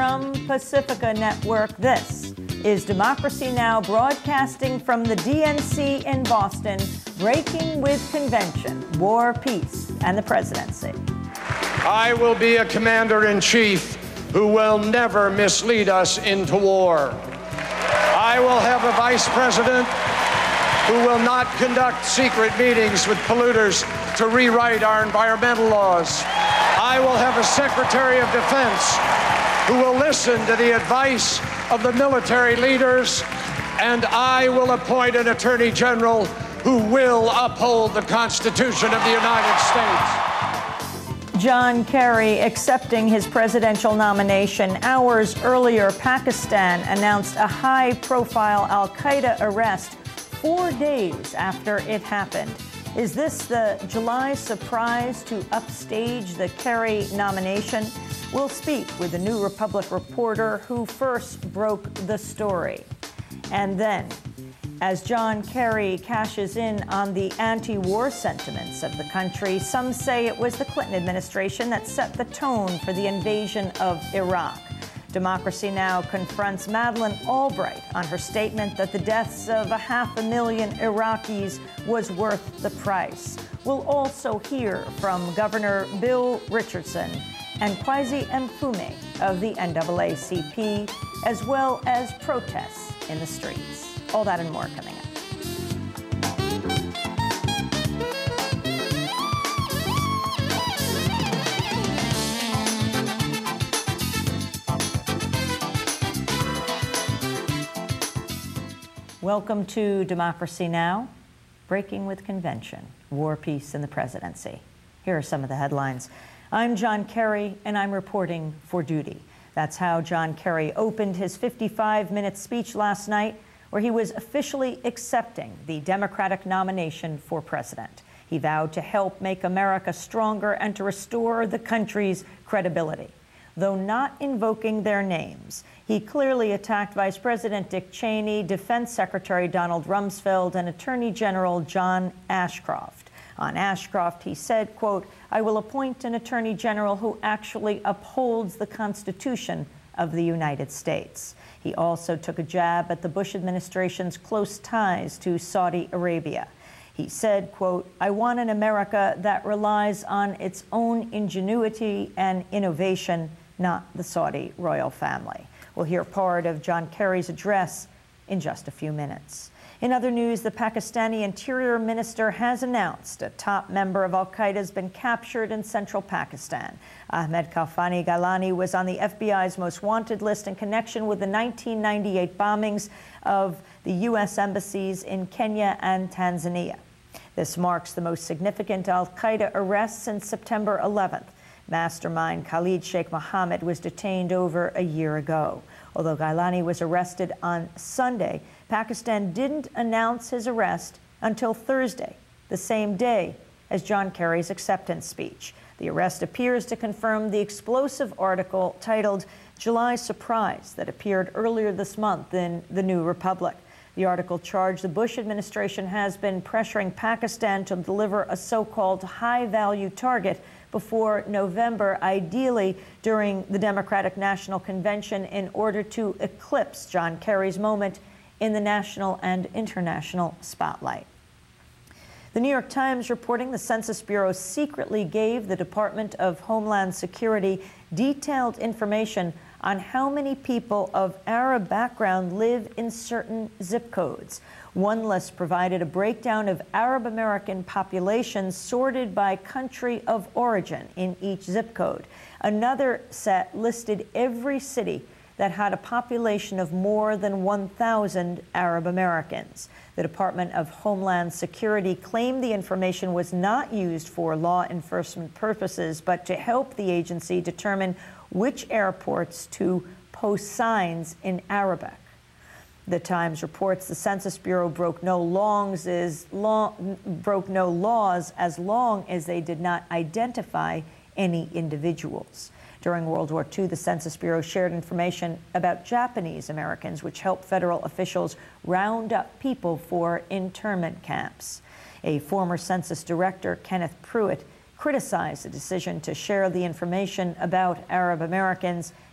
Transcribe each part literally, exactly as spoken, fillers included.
from Pacifica Network. This is Democracy Now!, broadcasting from the D N C in Boston, breaking with convention, war, peace, and the presidency. I will be a commander-in-chief who will never mislead us into war. I will have a vice president who will not conduct secret meetings with polluters to rewrite our environmental laws. I will have a Secretary of Defense who will listen to the advice of the military leaders, and I will appoint an Attorney General who will uphold the Constitution of the United States. John Kerry accepting his presidential nomination. Hours earlier, Pakistan announced a high-profile al-Qaeda arrest four days after it happened. Is this the July surprise to upstage the Kerry nomination? We'll speak with the New Republic reporter who first broke the story. And then, as John Kerry cashes in on the anti-war sentiments of the country, some say it was the Clinton administration that set the tone for the invasion of Iraq. Democracy Now! Confronts Madeleine Albright on her statement that the deaths of a half a million Iraqis was worth the price. We'll also hear from Governor Bill Richardson and Kwesi Mfume of the N double A C P, as well as protests in the streets. All that and more coming up. Welcome to Democracy Now!, breaking with convention, war, peace, and the presidency. Here are some of the headlines. I'm John Kerry, and I'm reporting for duty. That's how John Kerry opened his fifty-five minute speech last night, where he was officially accepting the Democratic nomination for president. He vowed to help make America stronger and to restore the country's credibility. Though not invoking their names, he clearly attacked Vice President Dick Cheney, Defense Secretary Donald Rumsfeld, and Attorney General John Ashcroft. On Ashcroft, he said, quote, "I will appoint an Attorney General who actually upholds the Constitution of the United States." He also took a jab at the Bush administration's close ties to Saudi Arabia. He said, quote, "I want an America that relies on its own ingenuity and innovation, not the Saudi royal family." We'll hear part of John Kerry's address in just a few minutes. In other news, the Pakistani Interior Minister has announced a top member of al-Qaeda has been captured in central Pakistan. Ahmed Khalfani Gilani was on the F B I's most wanted list in connection with the nineteen ninety-eight bombings of the U S embassies in Kenya and Tanzania. This marks the most significant al-Qaeda arrest since September eleventh. Mastermind Khalid Sheikh Mohammed was detained over a year ago. Although Gilani was arrested on Sunday, Pakistan didn't announce his arrest until Thursday, the same day as John Kerry's acceptance speech. The arrest appears to confirm the explosive article titled "July Surprise" that appeared earlier this month in the New Republic. The article charged the Bush administration has been pressuring Pakistan to deliver a so-called high-value target before November, ideally during the Democratic National Convention, in order to eclipse John Kerry's moment in the national and international spotlight. The New York Times reporting the Census Bureau secretly gave the Department of Homeland Security detailed information on how many people of Arab background live in certain zip codes. One list provided a breakdown of Arab American populations sorted by country of origin in each zip code. Another set listed every city that had a population of more than one thousand Arab Americans. The Department of Homeland Security claimed the information was not used for law enforcement purposes, but to help the agency determine which airports to post signs in Arabic. The Times reports the Census Bureau broke no laws as long, broke no laws as long as they did not identify any individuals. During World War Two, the Census Bureau shared information about Japanese Americans, which helped federal officials round up people for internment camps. A former census director, Kenneth Pruitt, criticized the decision to share the information about Arab Americans.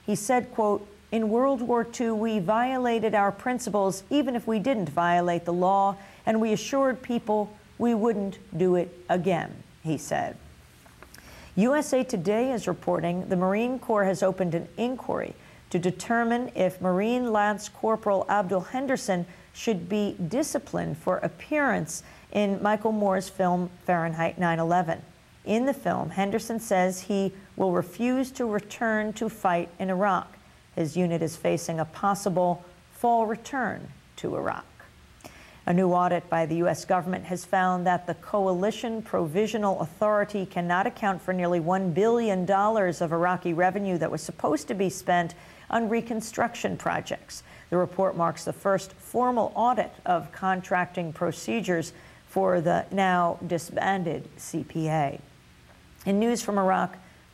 He said, quote, "In World War Two, we violated our principles even if we didn't violate the law, and we assured people we wouldn't do it again," he said. U S A Today is reporting the Marine Corps has opened an inquiry to determine if Marine Lance Corporal Abdul Henderson should be disciplined for appearance in Michael Moore's film Fahrenheit nine eleven. In the film, Henderson says he will refuse to return to fight in Iraq. His unit is facing a possible fall return to Iraq. A new audit by the U S government has found that the Coalition Provisional Authority cannot account for nearly one billion dollars of Iraqi revenue that was supposed to be spent on reconstruction projects. The report marks the first formal audit of contracting procedures for the now disbanded C P A. In news from Iraq,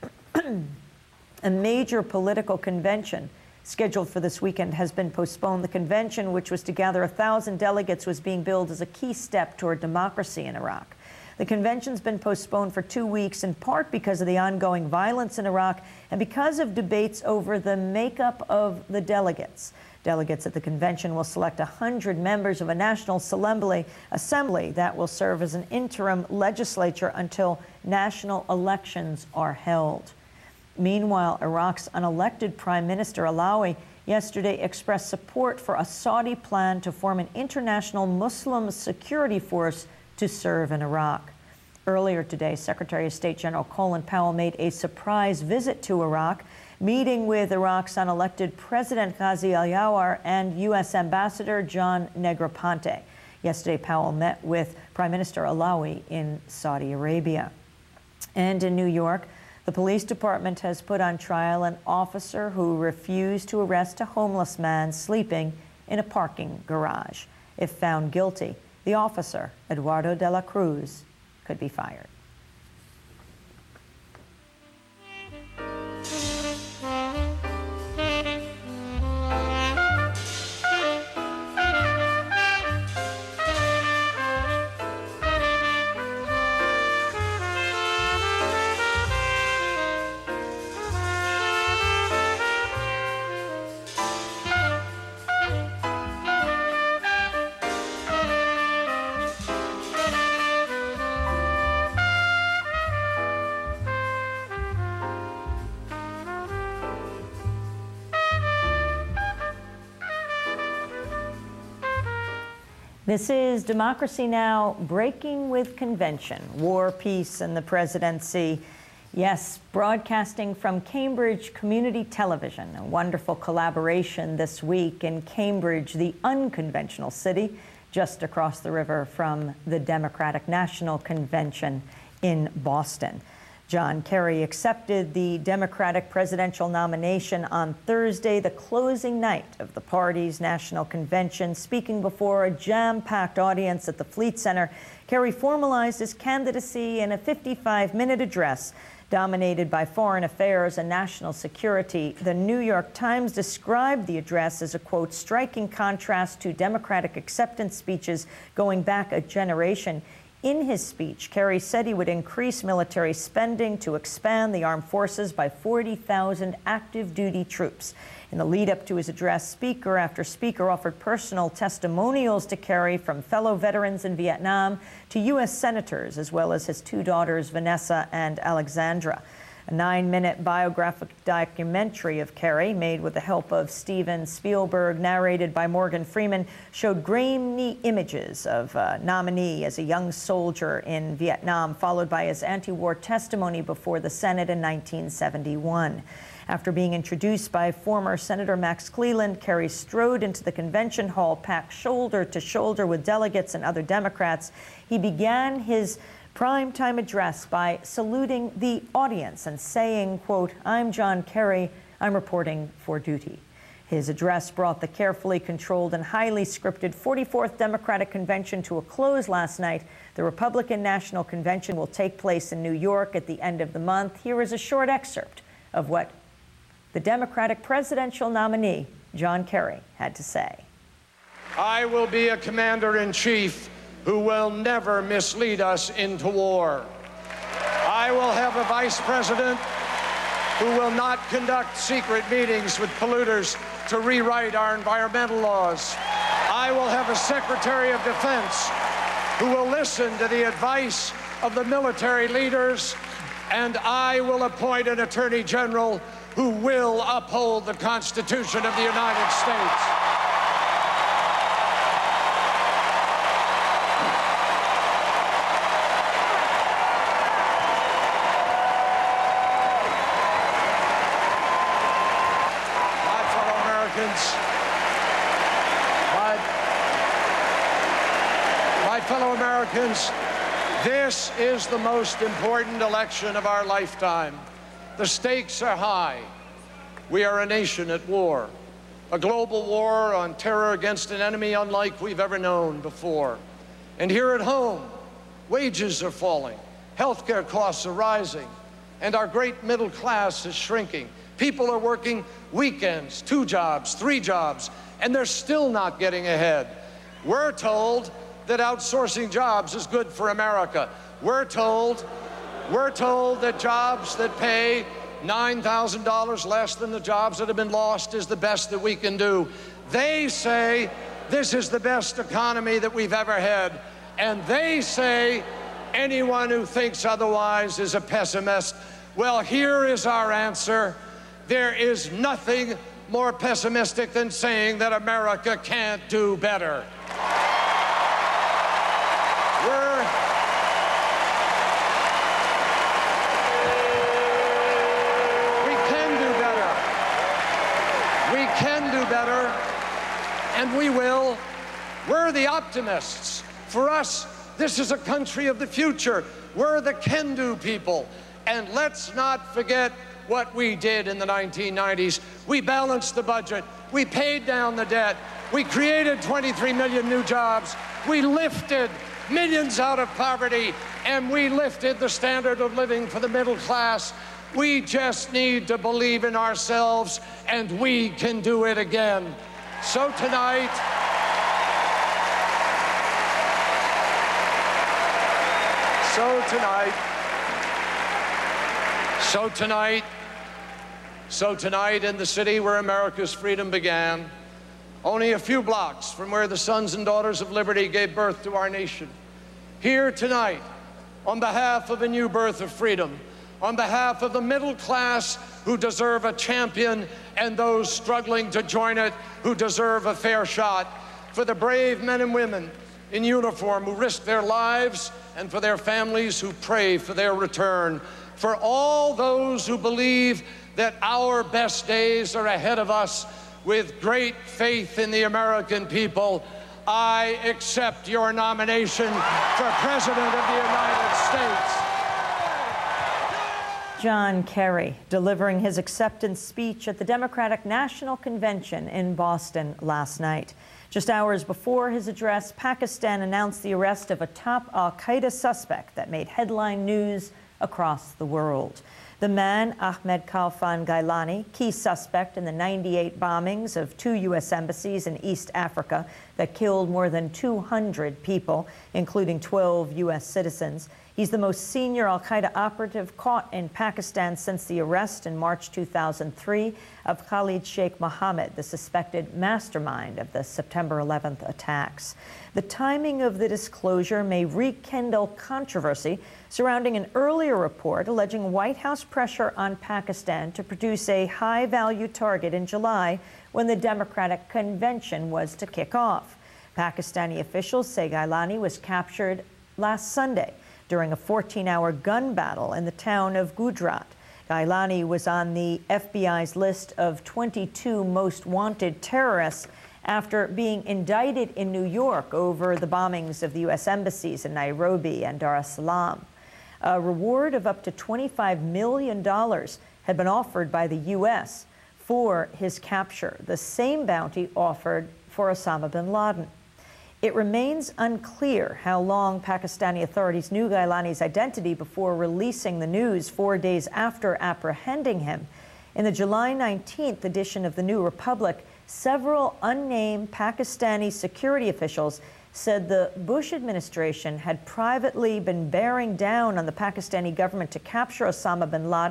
a major political convention scheduled for this weekend has been postponed. The convention, which was to gather a thousand delegates, was being billed as a key step toward democracy in Iraq. The convention's been postponed for two weeks, in part because of the ongoing violence in Iraq and because of debates over the makeup of the delegates. Delegates at the convention will select one hundred members of a National Assembly, assembly that will serve as an interim legislature until national elections are held. Meanwhile, Iraq's unelected Prime Minister Alawi yesterday expressed support for a Saudi plan to form an international Muslim security force to serve in Iraq. Earlier today, Secretary of State General Colin Powell made a surprise visit to Iraq, meeting with Iraq's unelected President Ghazi al-Yawar and U S Ambassador John Negroponte. Yesterday, Powell met with Prime Minister Alawi in Saudi Arabia. And in New York, the police department has put on trial an officer who refused to arrest a homeless man sleeping in a parking garage. If found guilty, the officer, Eduardo de la Cruz, could be fired. This is Democracy Now! Breaking with Convention, War, Peace, and the Presidency. Yes, broadcasting from Cambridge Community Television, a wonderful collaboration this week in Cambridge, the unconventional city, just across the river from the Democratic National Convention in Boston. John Kerry accepted the Democratic presidential nomination on Thursday, the closing night of the party's national convention. Speaking before a jam-packed audience at the Fleet Center, Kerry formalized his candidacy in a fifty-five minute address dominated by foreign affairs and national security. The New York Times described the address as a, quote, striking contrast to Democratic acceptance speeches going back a generation. In his speech, Kerry said he would increase military spending to expand the armed forces by forty thousand active duty troops. In the lead up to his address, speaker after speaker offered personal testimonials to Kerry, from fellow veterans in Vietnam to U S senators, as well as his two daughters, Vanessa and Alexandra. A nine-minute biographic documentary of Kerry, made with the help of Steven Spielberg, narrated by Morgan Freeman, showed grainy images of a nominee as a young soldier in Vietnam, followed by his anti-war testimony before the Senate in nineteen seventy-one. After being introduced by former Senator Max Cleland, Kerry strode into the convention hall, packed shoulder to shoulder with delegates and other Democrats. He began his primetime address by saluting the audience and saying, quote, "I'm John Kerry, I'm reporting for duty." His address brought the carefully controlled and highly scripted forty-fourth Democratic Convention to a close last night. The Republican National Convention will take place in New York at the end of the month. Here is a short excerpt of what the Democratic presidential nominee, John Kerry, had to say. I will be a commander-in-chief who will never mislead us into war. I will have a vice president who will not conduct secret meetings with polluters to rewrite our environmental laws. I will have a Secretary of Defense who will listen to the advice of the military leaders, and I will appoint an Attorney General who will uphold the Constitution of the United States. My, my fellow Americans, this is the most important election of our lifetime. The stakes are high. We are a nation at war, a global war on terror against an enemy unlike we've ever known before. And here at home, wages are falling, healthcare costs are rising, and our great middle class is shrinking. People are working weekends, two jobs, three jobs, and they're still not getting ahead. We're told that outsourcing jobs is good for America. We're told, we're told that jobs that pay nine thousand dollars less than the jobs that have been lost is the best that we can do. They say this is the best economy that we've ever had, and they say anyone who thinks otherwise is a pessimist. Well, here is our answer. There is nothing more pessimistic than saying that America can't do better. We're, we can do better. We can do better, and we will. We're the optimists. For us, this is a country of the future. We're the can-do people. And let's not forget what we did in the nineteen nineties. We balanced the budget. We paid down the debt. We created twenty-three million new jobs. We lifted millions out of poverty, and we lifted the standard of living for the middle class. We just need to believe in ourselves, and we can do it again. So tonight, so tonight, So tonight, so tonight in the city where America's freedom began, only a few blocks from where the sons and daughters of liberty gave birth to our nation, here tonight, on behalf of a new birth of freedom, on behalf of the middle class who deserve a champion and those struggling to join it who deserve a fair shot, for the brave men and women in uniform who risk their lives, and for their families who pray for their return, for all those who believe that our best days are ahead of us, with great faith in the American people, I accept your nomination for President of the United States. John Kerry delivering his acceptance speech at the Democratic National Convention in Boston last night. Just hours before his address, Pakistan announced the arrest of a top al-Qaeda suspect that made headline news across the world. The man, Ahmed Khalfan Gailani, key suspect in the ninety-eight bombings of two U S embassies in East Africa that killed more than two hundred people, including twelve U S citizens. He's the most senior al-Qaeda operative caught in Pakistan since the arrest in March two thousand three of Khalid Sheikh Mohammed, the suspected mastermind of the September eleventh attacks. The timing of the disclosure may rekindle controversy surrounding an earlier report alleging White House pressure on Pakistan to produce a high-value target in July when the Democratic Convention was to kick off. Pakistani officials say Gailani was captured last Sunday during a fourteen-hour gun battle in the town of Gujarat. Gailani was on the F B I's list of twenty-two most wanted terrorists after being indicted in New York over the bombings of the U S embassies in Nairobi and Dar es Salaam. A reward of up to twenty-five million dollars had been offered by the U S for his capture, the same bounty offered for Osama bin Laden. It remains unclear how long Pakistani authorities knew Gailani's identity before releasing the news four days after apprehending him. In the July nineteenth edition of the New Republic, several unnamed Pakistani security officials said the Bush administration had privately been bearing down on the Pakistani government to capture Osama bin Laden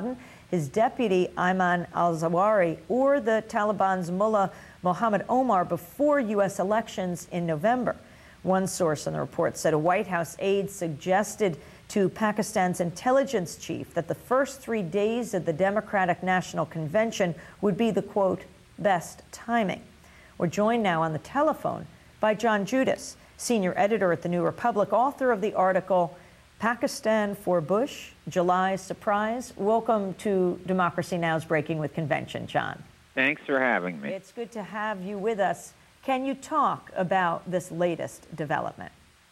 his deputy Ayman al-Zawahiri or the Taliban's Mullah Mohammed Omar before U S elections in November. One source in the report said a White House aide suggested to Pakistan's intelligence chief that the first three days of the Democratic National Convention would be the, quote, best timing. We're joined now on the telephone by John Judis, senior editor at The New Republic, author of the article, Pakistan for Bush, July's Surprise. Welcome to Democracy Now!'s Breaking with Convention, John. Thanks for having me. It's good to have you with us. Can you talk about this latest development?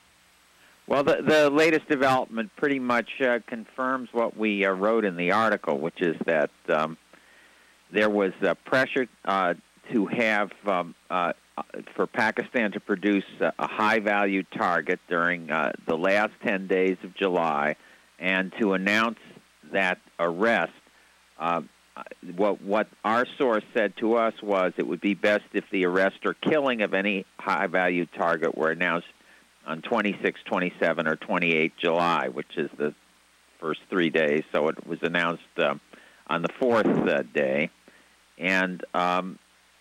Well, the, the latest development pretty much uh, confirms what we uh, wrote in the article, which is that um, there was uh, pressure uh, to have, um, uh, for Pakistan to produce a, a high-value target during uh, the last ten days of July and to announce that arrest. Uh, What what our source said to us was it would be best if the arrest or killing of any high-value target were announced on twenty-six, twenty-seven, or twenty-eight July, which is the first three days. So it was announced uh, on the fourth uh, day. And um,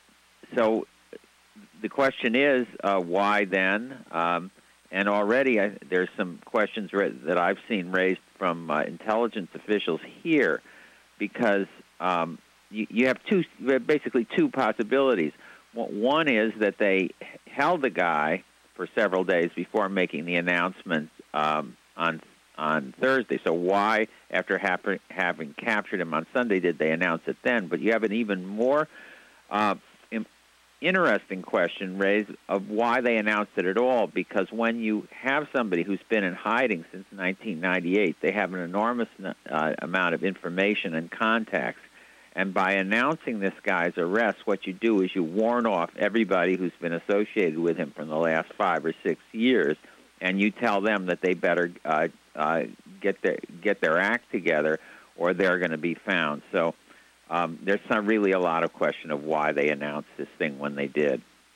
so the question is, uh, why then? Um, and already I, there's some questions ra- that I've seen raised from uh, intelligence officials here, because Um, you, you have two, basically two possibilities. One is that they held the guy for several days before making the announcement um, on on Thursday. So why, after having, having captured him on Sunday, did they announce it then? But you have an even more uh, interesting question raised of why they announced it at all, because when you have somebody who's been in hiding since nineteen ninety-eight, they have an enormous uh, amount of information and contacts. And by announcing this guy's arrest, what you do is you warn off everybody who's been associated with him from the last five or six years, and you tell them that they better uh, uh, get their get their act together, or they're going to be found. So um, there's not really a lot of question of why they announced this thing when they did.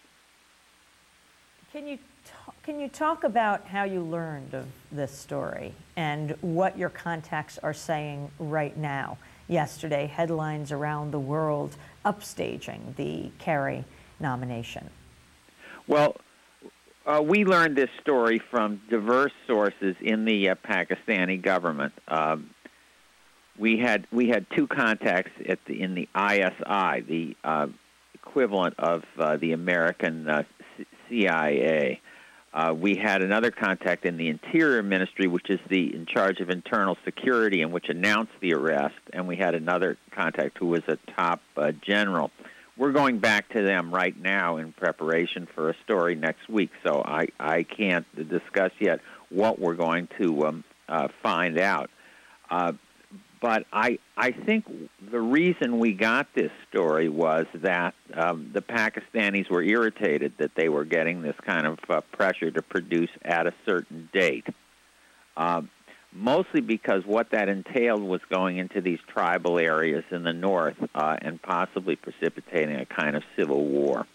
Can you t- can you talk about how you learned of this story and what your contacts are saying right now? Yesterday, headlines around the world upstaging the Kerry nomination. Well, uh, we learned this story from diverse sources in the uh, Pakistani government. Um, we had we had two contacts at the, in the I S I, the uh, equivalent of uh, the American uh, C I A. Uh, we had another contact in the Interior Ministry, which is the in charge of internal security, and which announced the arrest. And we had another contact who was a top uh, general. We're going back to them right now in preparation for a story next week, so I, I can't discuss yet what we're going to um, uh, find out. Uh, But I, I think the reason we got this story was that um, the Pakistanis were irritated that they were getting this kind of uh, pressure to produce at a certain date, uh, mostly because what that entailed was going into these tribal areas in the north uh, and possibly precipitating a kind of civil war.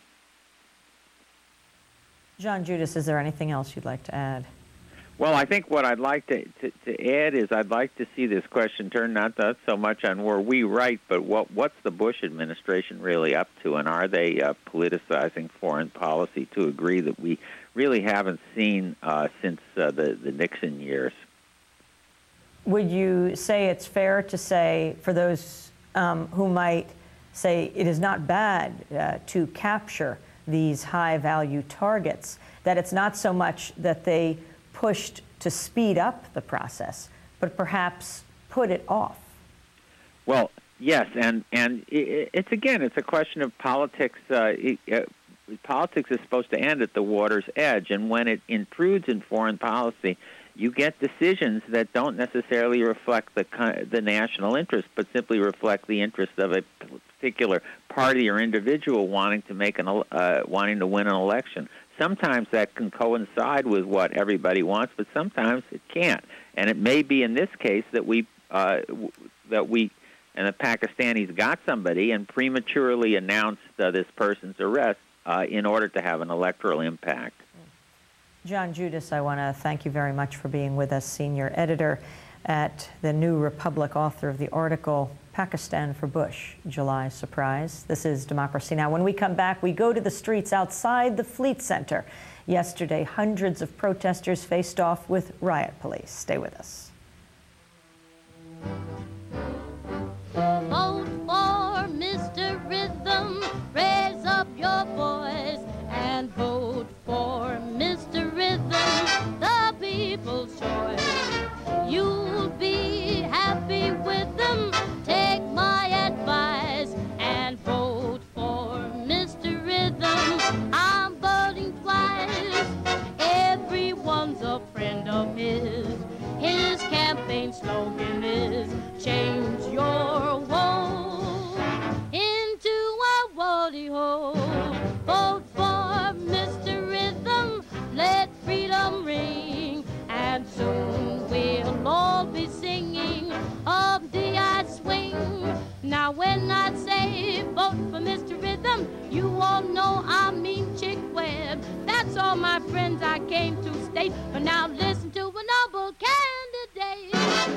John Judis, is there anything else you'd like to add? Well, I think what I'd like to, to, to add is I'd like to see this question turn not to, so much on where we write, but what what's the Bush administration really up to, and are they uh, politicizing foreign policy to a degree that we really haven't seen uh, since uh, the, the Nixon years? Would you say it's fair to say, for those um, who might say it is not bad uh, to capture these high-value targets, that it's not so much that they pushed to speed up the process, but perhaps put it off? Well, yes, and and it's again, it's a question of politics. Uh, it, uh, politics is supposed to end at the water's edge, and when it intrudes in foreign policy, you get decisions that don't necessarily reflect the the national interest, but simply reflect the interest of a particular party or individual wanting to make an uh, wanting to win an election. Sometimes that can coincide with what everybody wants, but sometimes it can't. And it may be in this case that we uh, that we and the Pakistanis got somebody and prematurely announced uh, this person's arrest uh, in order to have an electoral impact. John Judis, I want to thank you very much for being with us, senior editor at The New Republic, author of the article Pakistan for Bush, July surprise. This is Democracy Now! When we come back, we go to the streets outside the Fleet Center. Yesterday, hundreds of protesters faced off with riot police. Stay with us. Vote for Mister Rhythm, raise up your voice and vote for Mister Rhythm, the people's choice. You'll be happy with them, take my advice and vote for Mister Rhythm. I'm voting twice, everyone's a friend of his. His campaign slogan is change your woe into a woody hole. Vote for Mister Rhythm, let freedom ring, and soon we'll all be singing of the I swing. Now when I say vote for Mister Rhythm, you all know I mean Chick Webb. That's all, my friends, I came to state. But now listen to a noble candidate.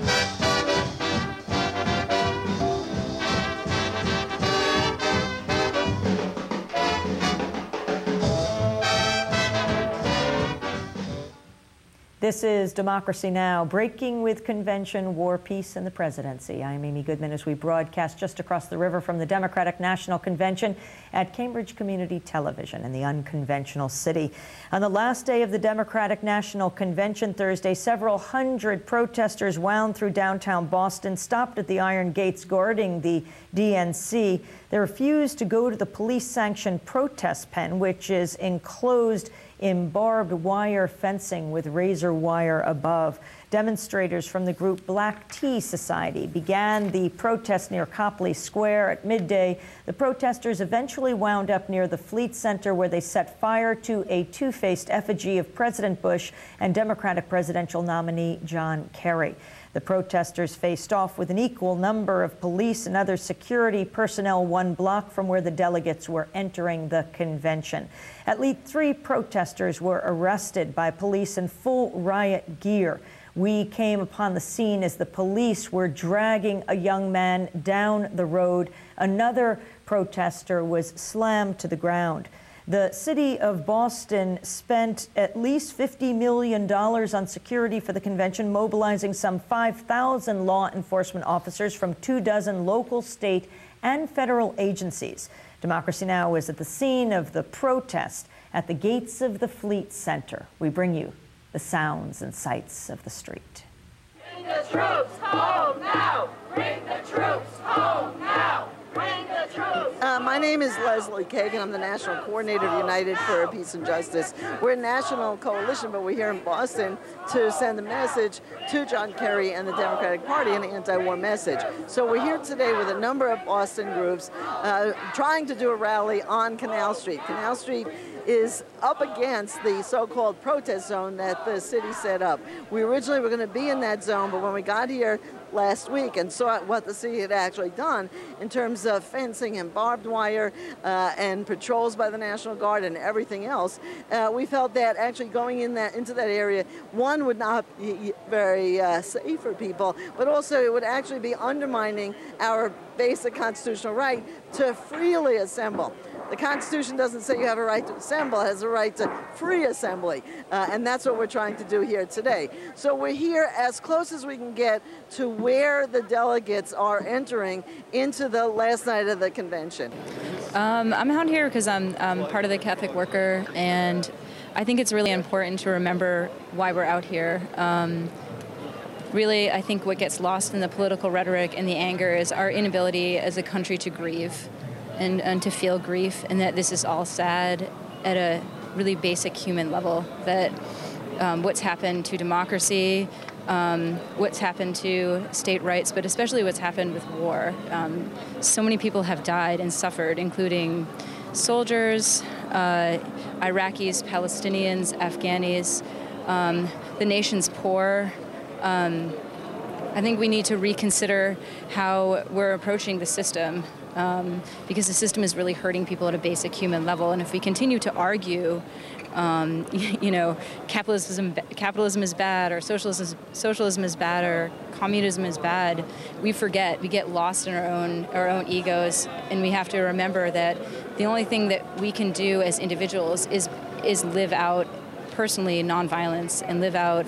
This is Democracy Now!, breaking with convention, war, peace, and the presidency. I'm Amy Goodman as we broadcast just across the river from the Democratic National Convention at Cambridge Community Television in the unconventional city. On the last day of the Democratic National Convention Thursday, several hundred protesters wound through downtown Boston, stopped at the iron gates guarding the D N C. They refused to go to the police-sanctioned protest pen, which is enclosed in barbed wire fencing with razor wire above. Demonstrators from the group Black Tea Society began the protest near Copley Square at midday. The protesters eventually wound up near the Fleet Center, where they set fire to a two-faced effigy of President Bush and Democratic presidential nominee John Kerry. The protesters faced off with an equal number of police and other security personnel one block from where the delegates were entering the convention. At least three protesters were arrested by police in full riot gear. We came upon the scene as the police were dragging a young man down the road. Another protester was slammed to the ground. The city of Boston spent at least fifty million dollars on security for the convention, mobilizing some five thousand law enforcement officers from two dozen local, state, and federal agencies. Democracy Now! Is at the scene of the protest at the gates of the Fleet Center. We bring you the sounds and sights of the street. Bring the troops home now! Bring the troops home now! Bring the troops! Uh, my name is Leslie Kagan. I'm the National Coordinator of United for Peace and Justice. We're a national coalition, but we're here in Boston to send a message to John Kerry and the Democratic Party, an anti-war message. So we're here today with a number of Boston groups uh, trying to do a rally on Canal Street. Canal Street is up against the so-called protest zone that the city set up. We originally were going to be in that zone, but when we got here last week and saw what the city had actually done in terms of fencing and barbed wire uh, and patrols by the National Guard and everything else, uh, we felt that actually going in that into that area, one, would not be very uh, safe for people, but also it would actually be undermining our basic constitutional right to freely assemble. The Constitution doesn't say you have a right to assemble, it has a right to free assembly, uh, and that's what we're trying to do here today. So we're here as close as we can get to where the delegates are entering into the last night of the convention. Um, I'm out here because I'm, I'm part of the Catholic Worker, and I think it's really important to remember why we're out here. Um, really, I think what gets lost in the political rhetoric and the anger is our inability as a country to grieve. And, and to feel grief, and that this is all sad at a really basic human level, that um, what's happened to democracy, um, what's happened to state rights, but especially what's happened with war. Um, so many people have died and suffered, including soldiers, uh, Iraqis, Palestinians, Afghanis, um, the nation's poor. Um, I think we need to reconsider how we're approaching the system. um, because the system is really hurting people at a basic human level. And if we continue to argue, um, you know, capitalism capitalism is bad, or socialism socialism is bad, or communism is bad, we forget. We get lost in our own our own egos, and we have to remember that the only thing that we can do as individuals is is live out personally nonviolence and live out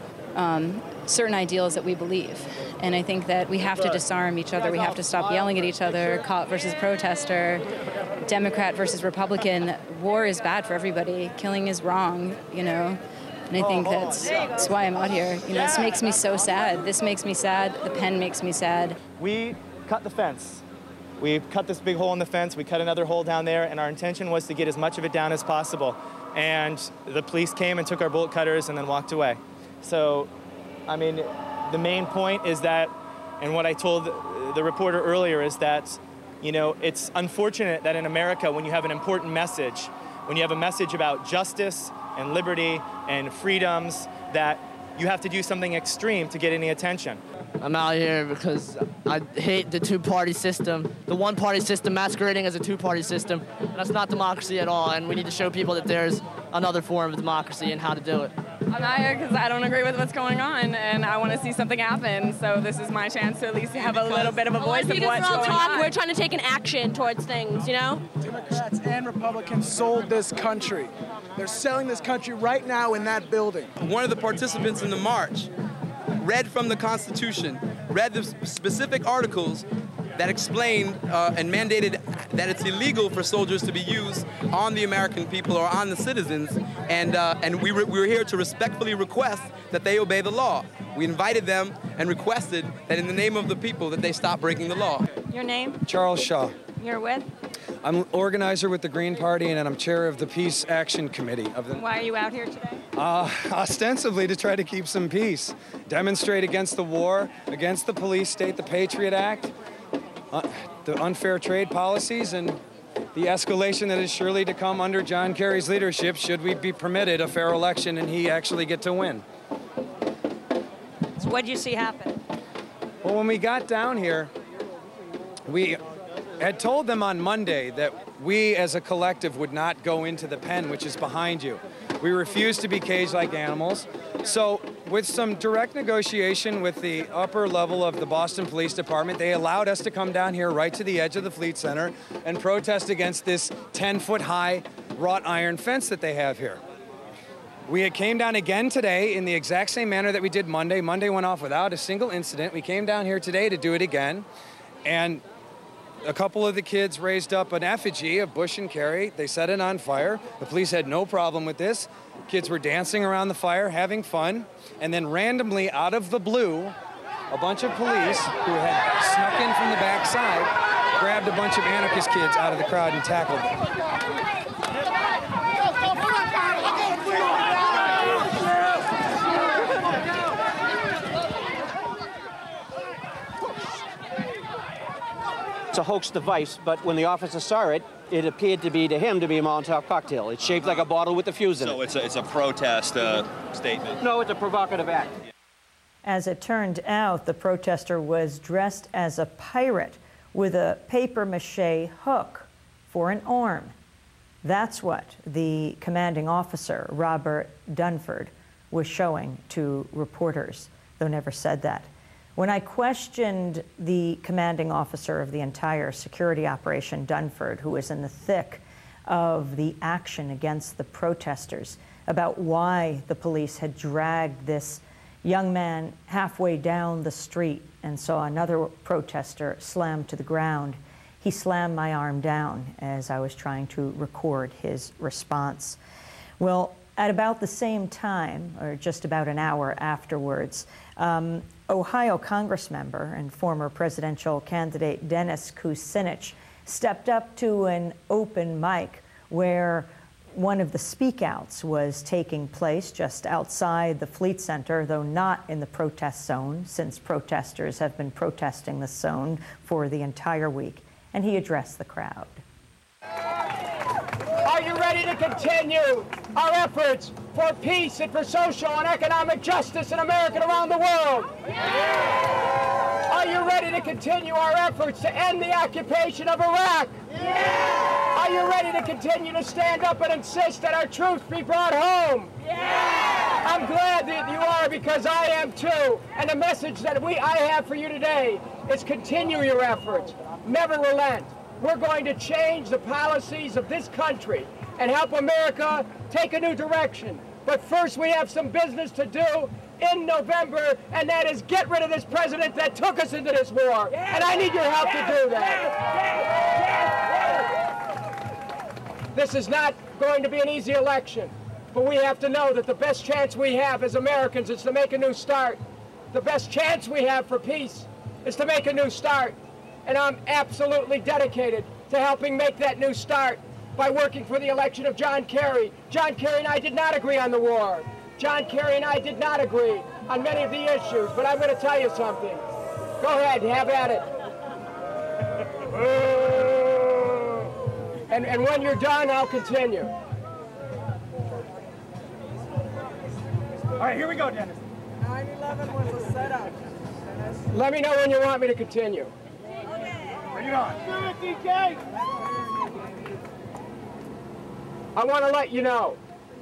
um, certain ideals that we believe. And I think that we have to disarm each other. We have to stop yelling at each other, cop versus protester, Democrat versus Republican. War is bad for everybody. Killing is wrong, you know. And I think that's, that's why I'm out here. You know, this makes me so sad. This makes me sad. The pen makes me sad. We cut the fence. We cut this big hole in the fence. We cut another hole down there, and our intention was to get as much of it down as possible. And the police came and took our bolt cutters and then walked away. So, I mean, the main point is that, and what I told the reporter earlier is that, you know, it's unfortunate that in America, when you have an important message, when you have a message about justice and liberty and freedoms, that you have to do something extreme to get any attention. I'm out here because I hate the two-party system, the one-party system masquerading as a two-party system. That's not democracy at all, and we need to show people that there's another form of democracy and how to do it. I'm out here because I don't agree with what's going on, and I want to see something happen. So this is my chance to at least have a little bit of a voice of what's going talk, on. We're trying to take an action towards things, you know? Democrats and Republicans sold this country. They're selling this country right now in that building. One of the participants in the march read from the Constitution, read the specific articles that explained uh, and mandated that it's illegal for soldiers to be used on the American people or on the citizens, and uh, and we, re we were here to respectfully request that they obey the law. We invited them and requested that in the name of the people that they stop breaking the law. Your name? Charles Shaw. You're with? I'm organizer with the Green Party, and I'm chair of the Peace Action Committee. Of the, Why are you out here today? Uh, ostensibly to try to keep some peace, demonstrate against the war, against the police state, the Patriot Act, uh, the unfair trade policies, and the escalation that is surely to come under John Kerry's leadership should we be permitted a fair election and he actually get to win. So what did you see happen? Well, when we got down here, we had told them on Monday that we as a collective would not go into the pen, which is behind you. We refused to be caged like animals. So with some direct negotiation with the upper level of the Boston Police Department, they allowed us to come down here right to the edge of the Fleet Center and protest against this ten-foot high wrought iron fence that they have here. We had came down again today in the exact same manner that we did Monday. Monday went off without a single incident. We came down here today to do it again. And a couple of the kids raised up an effigy of Bush and Kerry. They set it on fire. The police had no problem with this. Kids were dancing around the fire, having fun. And then randomly, out of the blue, a bunch of police who had snuck in from the back side grabbed a bunch of anarchist kids out of the crowd and tackled them. It's a hoax device, but when the officer saw it, it appeared to be, to him, to be a Molotov cocktail. It's shaped like a bottle with a fuse in it. So it's a, it's a protest uh, statement? No, it's a provocative act. As it turned out, the protester was dressed as a pirate with a papier-mâché hook for an arm. That's what the commanding officer, Robert Dunford, was showing to reporters, though never said that. When I questioned the commanding officer of the entire security operation, Dunford, who was in the thick of the action against the protesters, about why the police had dragged this young man halfway down the street and saw another protester slammed to the ground, he slammed my arm down as I was trying to record his response. Well, at about the same time, or just about an hour afterwards, um, Ohio Congressmember and former presidential candidate Dennis Kucinich stepped up to an open mic where one of the speakouts was taking place just outside the Fleet Center, though not in the protest zone, since protesters have been protesting the zone for the entire week, and he addressed the crowd. Are you ready to continue our efforts for peace and for social and economic justice in America and around the world? Yeah. Are you ready to continue our efforts to end the occupation of Iraq? Yeah! Are you ready to continue to stand up and insist that our troops be brought home? Yeah! I'm glad that you are, because I am too. And the message that we I have for you today is continue your efforts. Never relent. We're going to change the policies of this country and help America take a new direction. But first we have some business to do in November, and that is get rid of this president that took us into this war. And I need your help to do that. This is not going to be an easy election, but we have to know that the best chance we have as Americans is to make a new start. The best chance we have for peace is to make a new start. And I'm absolutely dedicated to helping make that new start by working for the election of John Kerry. John Kerry and I did not agree on the war. John Kerry and I did not agree on many of the issues, but I'm going to tell you something. Go ahead, have at it. And, and when you're done, I'll continue. All right, here we go, Dennis. nine eleven was a setup. Let me know when you want me to continue. Bring it on. Do it, D K! I want to let you know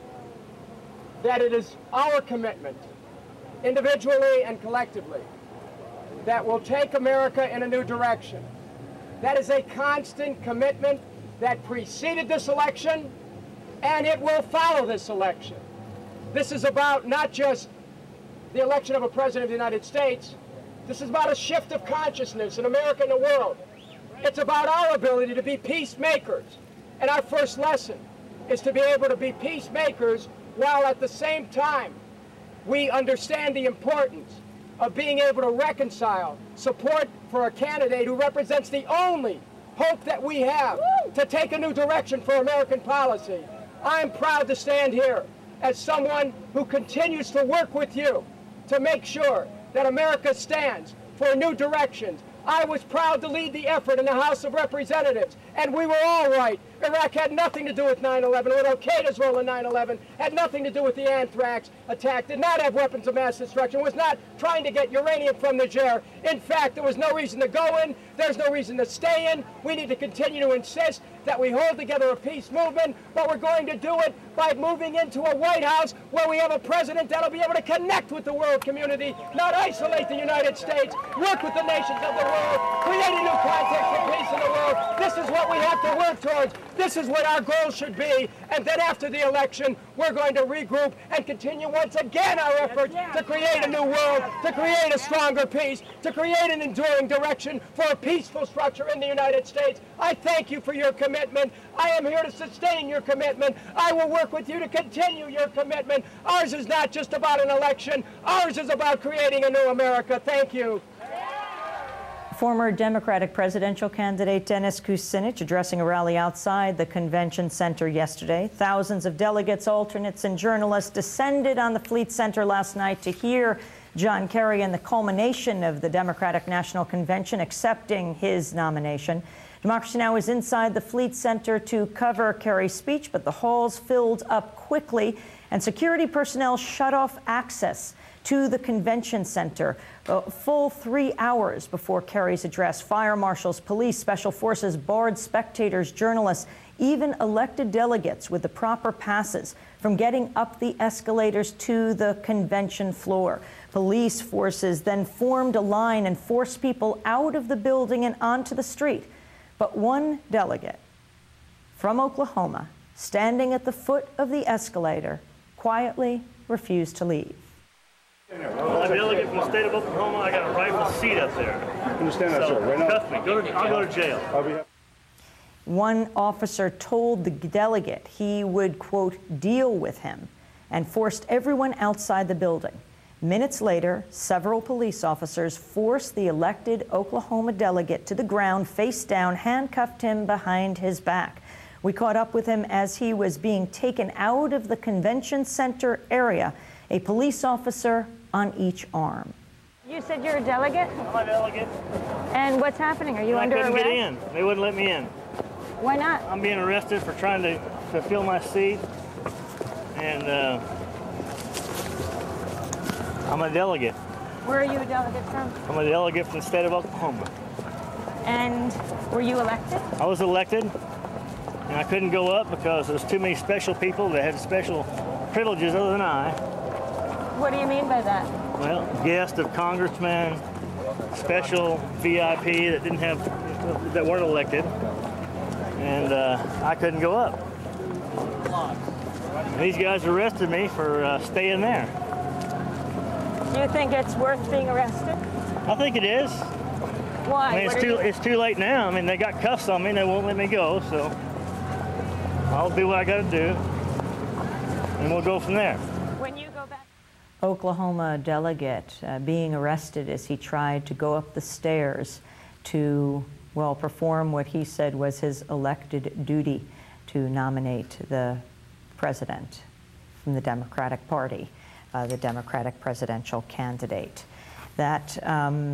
that it is our commitment, individually and collectively, that will take America in a new direction. That is a constant commitment that preceded this election, and it will follow this election. This is about not just the election of a president of the United States. This is about a shift of consciousness in America and the world. It's about our ability to be peacemakers. And our first lesson is to be able to be peacemakers while at the same time we understand the importance of being able to reconcile support for a candidate who represents the only hope that we have to take a new direction for American policy. I am proud to stand here as someone who continues to work with you to make sure that America stands for new directions. I was proud to lead the effort in the House of Representatives, and we were all right. Iraq had nothing to do with nine eleven, with Al-Qaeda's role in nine eleven, had nothing to do with the anthrax attack, did not have weapons of mass destruction, was not trying to get uranium from Niger. In fact, there was no reason to go in, there's no reason to stay in. We need to continue to insist that we hold together a peace movement, but we're going to do it by moving into a White House where we have a president that'll be able to connect with the world community, not isolate the United States, work with the nations of the world, create a new context for peace in the world. This is what we have to work towards. This is what our goal should be. And then after the election, we're going to regroup and continue once again our efforts to create a new world, to create a stronger peace, to create an enduring direction for a peaceful structure in the United States. I thank you for your commitment. I am here to sustain your commitment. I will work with you to continue your commitment. Ours is not just about an election. Ours is about creating a new America. Thank you. Former Democratic presidential candidate Dennis Kucinich addressing a rally outside the convention center yesterday. Thousands of delegates, alternates, and journalists descended on the Fleet Center last night to hear John Kerry and the culmination of the Democratic National Convention accepting his nomination. Democracy Now! Is inside the Fleet Center to cover Kerry's speech, but the halls filled up quickly, and security personnel shut off access to the convention center a full three hours before Kerry's address. Fire marshals, police, special forces barred spectators, journalists, even elected delegates with the proper passes from getting up the escalators to the convention floor. Police forces then formed a line and forced people out of the building and onto the street. But one delegate from Oklahoma, standing at the foot of the escalator, quietly refused to leave. Well, I'm a delegate from the state of Oklahoma. I got a rifle seat up there. Understand that, so, sir. Right now, trust me, go to, I'll go to jail. I'll be One officer told the delegate he would, quote, deal with him, and forced everyone outside the building. Minutes later, several police officers forced the elected Oklahoma delegate to the ground, face down, handcuffed him behind his back. We caught up with him as he was being taken out of the convention center area, a police officer on each arm. You said you're a delegate? I'm a delegate. And what's happening? Are you I under couldn't arrest? get in. They wouldn't let me in. Why not? I'm being arrested for trying to, to fill my seat. And uh, I'm a delegate. Where are you a delegate from? I'm a delegate from the state of Oklahoma. And were you elected? I was elected, and I couldn't go up because there's too many special people that had special privileges other than I. What do you mean by that? Well, guest of congressmen, special V I P that didn't have, that weren't elected, and uh, I couldn't go up. And these guys arrested me for uh, staying there. Do you think it's worth being arrested? I think it is. Why? I mean, it's What are too you- it's too late now. I mean, they got cuffs on me and they won't let me go, so I'll do what I got to do, and we'll go from there. When you go back. Oklahoma delegate uh, being arrested as he tried to go up the stairs to, well, perform what he said was his elected duty to nominate the president from the Democratic Party, uh, the Democratic presidential candidate. That um,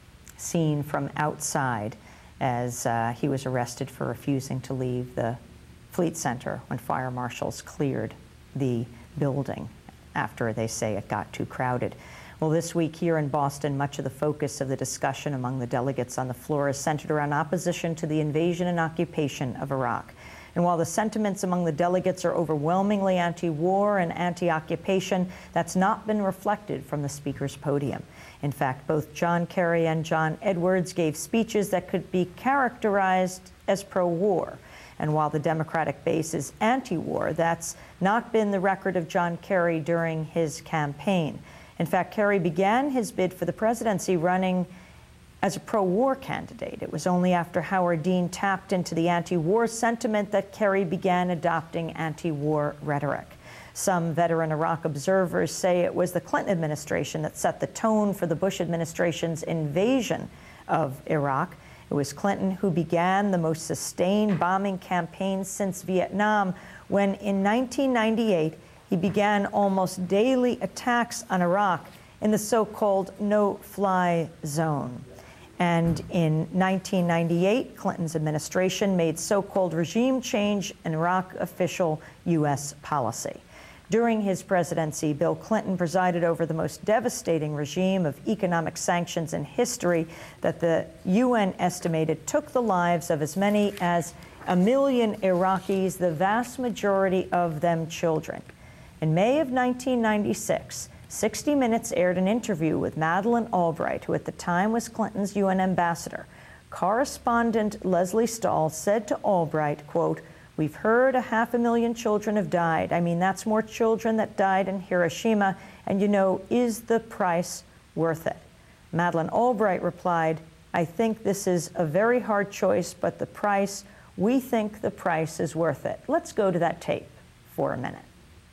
seen from outside as uh, he was arrested for refusing to leave the Fleet Center when fire marshals cleared the building after they say it got too crowded. Well, this week here in Boston, much of the focus of the discussion among the delegates on the floor is centered around opposition to the invasion and occupation of Iraq. And while the sentiments among the delegates are overwhelmingly anti-war and anti-occupation, that's not been reflected from the speaker's podium. In fact, both John Kerry and John Edwards gave speeches that could be characterized as pro-war. And while the Democratic base is anti-war, that's not been the record of John Kerry during his campaign. In fact, Kerry began his bid for the presidency running as a pro-war candidate. It was only after Howard Dean tapped into the anti-war sentiment that Kerry began adopting anti-war rhetoric. Some veteran Iraq observers say it was the Clinton administration that set the tone for the Bush administration's invasion of Iraq. It was Clinton who began the most sustained bombing campaign since Vietnam, when in nineteen ninety-eight he began almost daily attacks on Iraq in the so-called no-fly zone. And in nineteen ninety-eight, Clinton's administration made so-called regime change an Iraq official U S policy. During his presidency, Bill Clinton presided over the most devastating regime of economic sanctions in history that the U N estimated took the lives of as many as a million Iraqis, the vast majority of them children. In May of nineteen ninety-six, sixty minutes aired an interview with Madeleine Albright, who at the time was Clinton's U N ambassador. Correspondent Leslie Stahl said to Albright, quote, "We've heard a half a million children have died. I mean, that's more children that died in Hiroshima. And, you know, is the price worth it?" Madeleine Albright replied, "I think this is a very hard choice, but the price, we think the price is worth it." Let's go to that tape for a minute.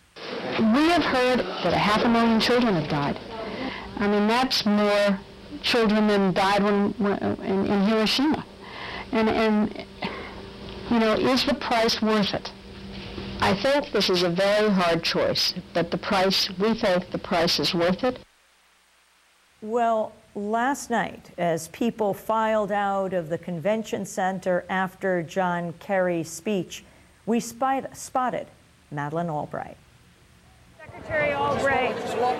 We have heard that a half a million children have died. I mean, that's more children than died when, when, in, in Hiroshima. And, and you know, is the price worth it? I think this is a very hard choice, but the price, we think the price is worth it. Well, last night, as people filed out of the convention center after John Kerry's speech, we spied, spotted Madeleine Albright. Secretary Albright,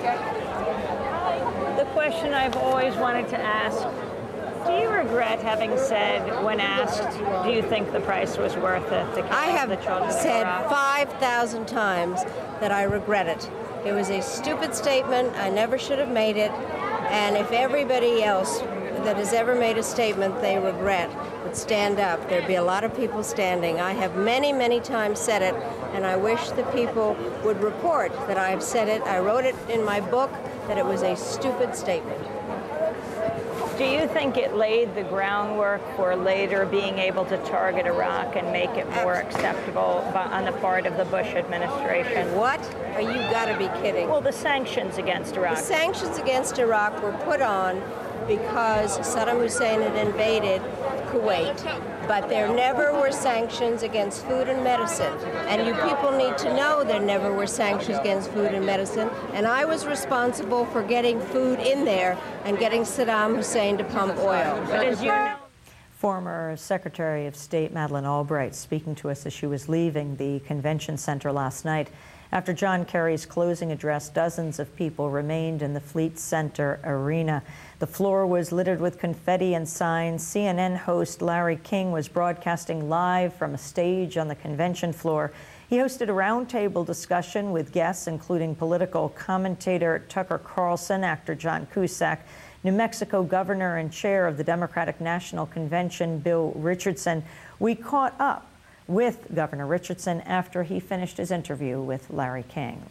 the question I've always wanted to ask, do you regret having said, when asked, do you think the price was worth it to kill I have the children said of Iraq? five thousand times that I regret it. It was a stupid statement. I never should have made it. And if everybody else that has ever made a statement they regret would stand up, there'd be a lot of people standing. I have many, many times said it, and I wish the people would report that I have said it. I wrote it in my book that it was a stupid statement. Do you think it laid the groundwork for later being able to target Iraq and make it more acceptable on the part of the Bush administration? What? Are you got to be kidding? Well, the sanctions against Iraq. The sanctions against Iraq were put on because Saddam Hussein had invaded Kuwait, but there never were sanctions against food and medicine. And you people need to know there never were sanctions against food and medicine. And I was responsible for getting food in there and getting Saddam Hussein to pump oil. But as you know, Former Secretary of State Madeleine Albright speaking to us as she was leaving the convention center last night After John Kerry's closing address, dozens of people remained in the Fleet Center arena. The floor was littered with confetti and signs. C N N host Larry King was broadcasting live from a stage on the convention floor. He hosted a roundtable discussion with guests, including political commentator Tucker Carlson, actor John Cusack, New Mexico governor and chair of the Democratic National Convention, Bill Richardson. We caught up with Governor Richardson after he finished his interview with Larry King.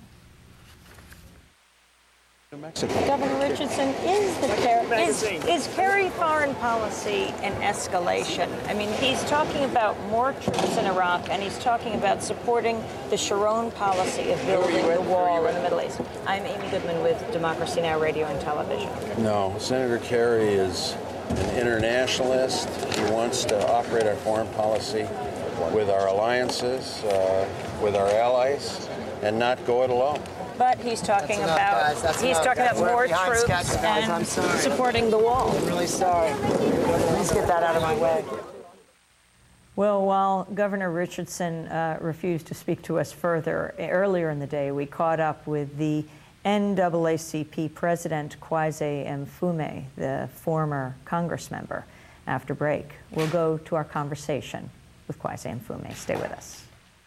New Mexico. Governor Richardson, is the Kerry, is, is Kerry foreign policy an escalation? I mean, he's talking about more troops in Iraq, and he's talking about supporting the Sharon policy of building the wall in the Middle East. I'm Amy Goodman with Democracy Now! Radio and Television. No, Senator Kerry is an internationalist. He wants to operate our foreign policy with our alliances, uh, with our allies, and not go it alone. But he's talking enough, about he's enough, talking guys. about more troops schedule, and supporting the wall. I'm really sorry. Please get that out of my way. Well, while Governor Richardson uh, refused to speak to us further, earlier in the day we caught up with the N double A C P president, Kweisi Mfume, the former Congress member. After break, we'll go to our conversation with Kweisi Mfume. Stay with us.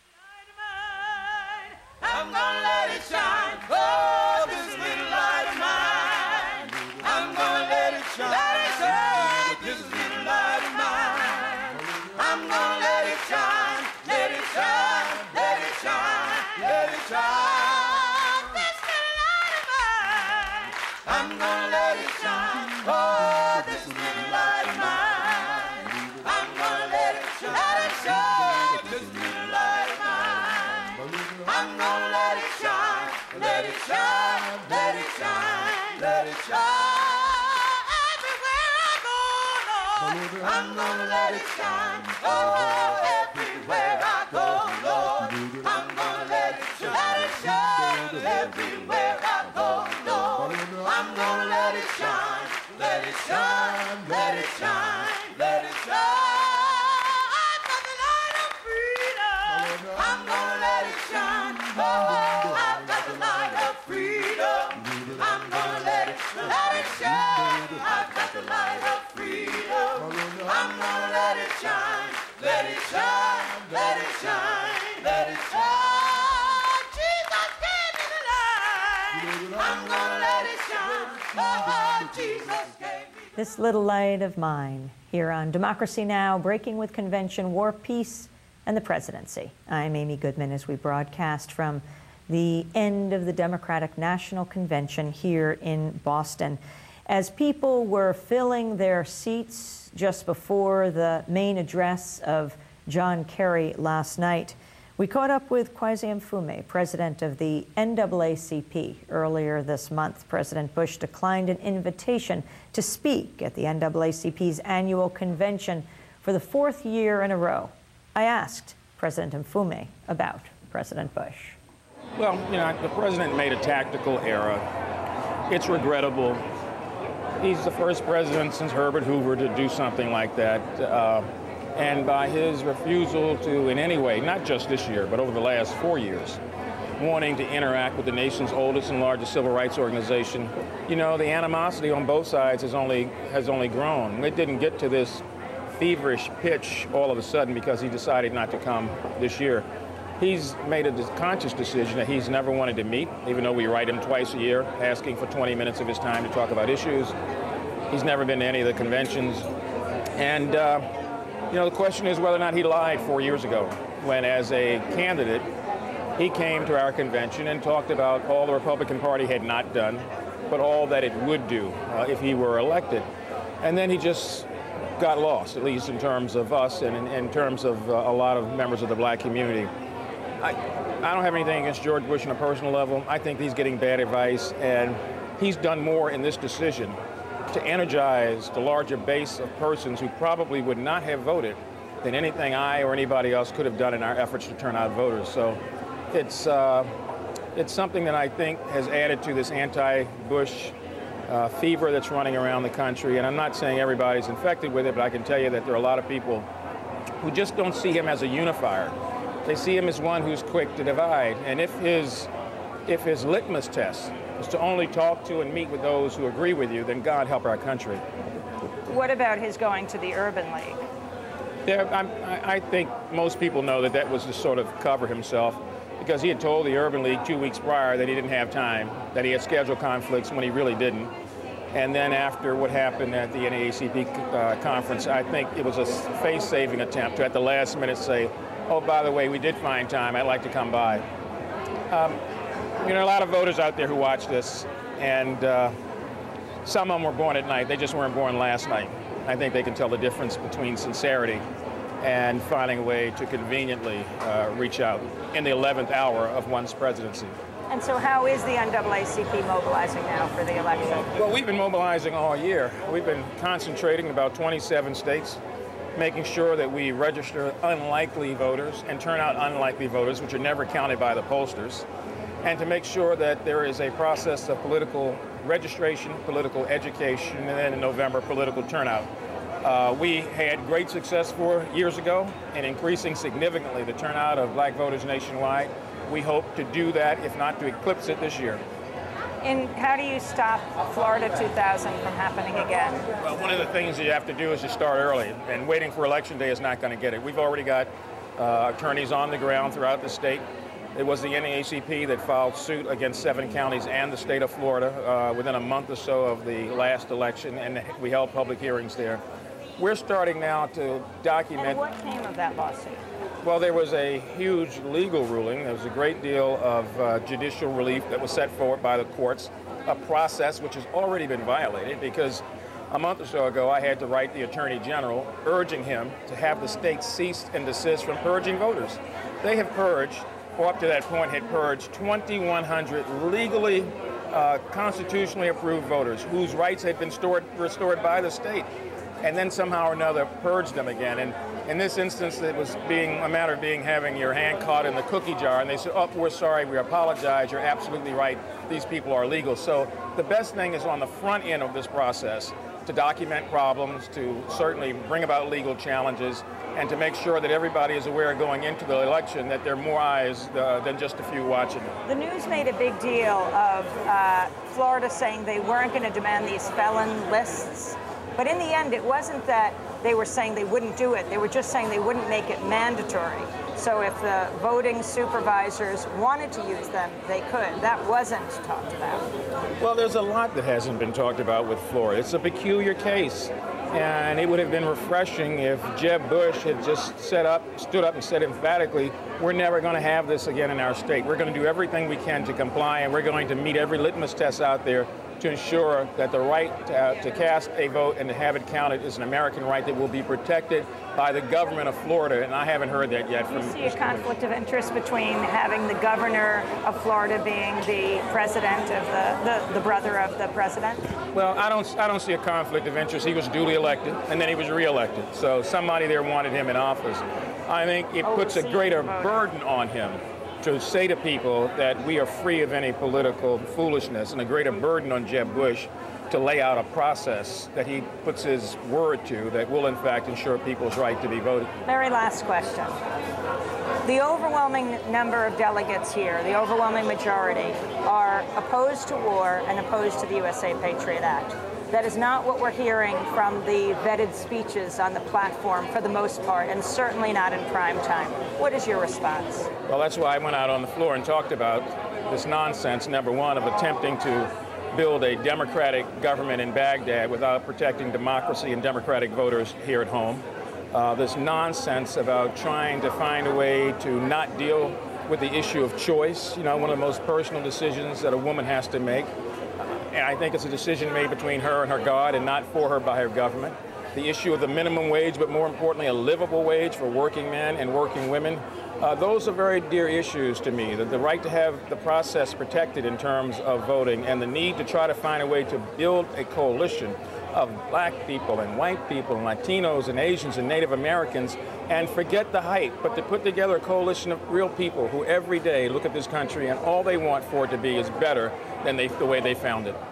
I'm gonna let it shine. Oh, this little light of mine. I'm gonna let it shine. Let it shine. This little light of mine. I'm gonna let it shine. Let it shine. Let it shine. Let it shine. This little light of mine. I'm gonna let it shine. Oh, this little light of mine. I'm gonna let it shine. Let it shine. This little light of mine. I'm gonna let it shine, let it shine, let it shine, let it shine. Everywhere I go, Lord, I'm gonna let it shine. Oh, everywhere I go, Lord, I'm gonna let it shine. Let it shine. Everywhere I go, Lord, I'm gonna let it shine. Let it shine, let it shine, let it shine. I'm gonna let it shine. Oh, I've got the light of freedom. I'm gonna let it, let it shine. I've got the light of freedom. I'm gonna let it shine. Let it shine. Let it shine. Let it shine. Jesus gave me the light. I'm gonna let it shine. Oh, Jesus gave me. This little light of mine here on Democracy Now! Breaking with Convention, War, Peace, and the Presidency. I'm Amy Goodman as we broadcast from the end of the Democratic National Convention here in Boston. As people were filling their seats just before the main address of John Kerry last night, we caught up with Kweisi Mfume, president of the N double A C P. Earlier this month, President Bush declined an invitation to speak at the N double A C P's annual convention for the fourth year in a row. I asked President Mfume about President Bush. Well, you know, the president made a tactical error. It's regrettable. He's the first president since Herbert Hoover to do something like that. Uh, and by his refusal to, in any way, not just this year, but over the last four years, wanting to interact with the nation's oldest and largest civil rights organization, you know, the animosity on both sides has only, has only grown. It didn't get to this feverish pitch all of a sudden because he decided not to come this year. He's made a conscious decision that he's never wanted to meet, even though we write him twice a year, asking for twenty minutes of his time to talk about issues. He's never been to any of the conventions. And, uh, you know, the question is whether or not he lied four years ago when, as a candidate, he came to our convention and talked about all the Republican Party had not done, but all that it would do uh, if he were elected. And then he just got lost, at least in terms of us and in, in terms of uh, a lot of members of the black community. I, I don't have anything against George Bush on a personal level. I think he's getting bad advice, and he's done more in this decision to energize the larger base of persons who probably would not have voted than anything I or anybody else could have done in our efforts to turn out voters. So it's, uh, it's something that I think has added to this anti-Bush Uh, fever that's running around the country. And I'm not saying everybody's infected with it, but I can tell you that there are a lot of people who just don't see him as a unifier. They see him as one who's quick to divide. And if his, if his litmus test is to only talk to and meet with those who agree with you, then God help our country. What about his going to the Urban League? There, I'm, I think most people know that that was to sort of cover himself, because he had told the Urban League two weeks prior that he didn't have time, that he had schedule conflicts when he really didn't. And then after what happened at the N double A C P uh, conference, I think it was a face-saving attempt to at the last minute say, oh, by the way, we did find time, I'd like to come by. Um, you know, a lot of voters out there who watch this, and uh, some of them were born at night. They just weren't born last night. I think they can tell the difference between sincerity and finding a way to conveniently uh, reach out in the eleventh hour of one's presidency. And so how is the N double A C P mobilizing now for the election? Well, we've been mobilizing all year. We've been concentrating in about twenty-seven states, making sure that we register unlikely voters and turn out unlikely voters, which are never counted by the pollsters, and to make sure that there is a process of political registration, political education, and then in November, political turnout. Uh, we had great success four years ago in increasing significantly the turnout of black voters nationwide. We hope to do that, if not to eclipse it this year. And how do you stop Florida two thousand from happening again? Well, one of the things you have to do is to start early, and waiting for Election Day is not going to get it. We've already got uh, attorneys on the ground throughout the state. It was the N double A C P that filed suit against seven counties and the state of Florida uh, within a month or so of the last election, and we held public hearings there. We're starting now to document... And what came of that lawsuit? Well, there was a huge legal ruling. There was a great deal of uh, judicial relief that was set forward by the courts, a process which has already been violated, because a month or so ago I had to write the Attorney General urging him to have the state cease and desist from purging voters. They have purged, or up to that point had purged, twenty-one hundred legally, uh, constitutionally approved voters whose rights had been stored, restored by the state, and then somehow or another purged them again. And in this instance, it was being a matter of being having your hand caught in the cookie jar, and they said, oh, we're sorry, we apologize, you're absolutely right, these people are legal. So the best thing is on the front end of this process to document problems, to certainly bring about legal challenges, and to make sure that everybody is aware going into the election that there are more eyes uh, than just a few watching. The news made a big deal of uh, Florida saying they weren't going to demand these felon lists. But in the end, it wasn't that they were saying they wouldn't do it. They were just saying they wouldn't make it mandatory. So if the voting supervisors wanted to use them, they could. That wasn't talked about. Well, there's a lot that hasn't been talked about with Florida. It's a peculiar case. And it would have been refreshing if Jeb Bush had just set up, stood up and said emphatically, we're never going to have this again in our state. We're going to do everything we can to comply, and we're going to meet every litmus test out there to ensure that the right to, uh, to cast a vote and to have it counted is an American right that will be protected by the government of Florida, and I haven't heard that yet. Do you see a conflict of interest between having the governor of Florida being the president of the, the, the brother of the president? Well, I don't, I don't see a conflict of interest. He was duly elected, and then he was reelected. So somebody there wanted him in office. I think it puts a greater burden on him to say to people that we are free of any political foolishness, and a greater burden on Jeb Bush to lay out a process that he puts his word to that will in fact ensure people's right to be voted. Very last question. The overwhelming number of delegates here, the overwhelming majority, are opposed to war and opposed to the U S A Patriot Act. That is not what we're hearing from the vetted speeches on the platform for the most part, and certainly not in prime time. What is your response? Well, that's why I went out on the floor and talked about this nonsense, number one, of attempting to build a democratic government in Baghdad without protecting democracy and democratic voters here at home. Uh, this nonsense about trying to find a way to not deal with the issue of choice, you know, one of the most personal decisions that a woman has to make. And I think it's a decision made between her and her God and not for her by her government. The issue of the minimum wage, but more importantly, a livable wage for working men and working women. Uh, those are very dear issues to me. The, the right to have the process protected in terms of voting, and the need to try to find a way to build a coalition of black people and white people and Latinos and Asians and Native Americans, and forget the hype, but to put together a coalition of real people who every day look at this country and all they want for it to be is better than they, the way they found it.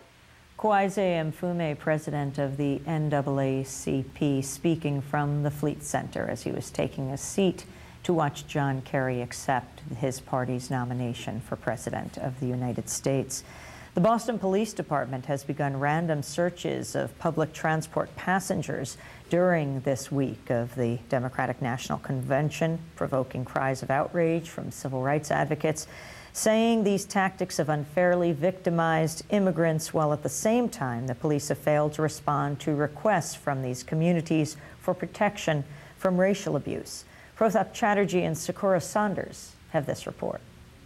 Kweisi Mfume, president of the N double A C P, speaking from the Fleet Center as he was taking a seat to watch John Kerry accept his party's nomination for President of the United States. The Boston Police Department has begun random searches of public transport passengers during this week of the Democratic National Convention, provoking cries of outrage from civil rights advocates, saying these tactics have unfairly victimized immigrants, while at the same time the police have failed to respond to requests from these communities for protection from racial abuse. Protap Chatterjee and Sakura Saunders have this report.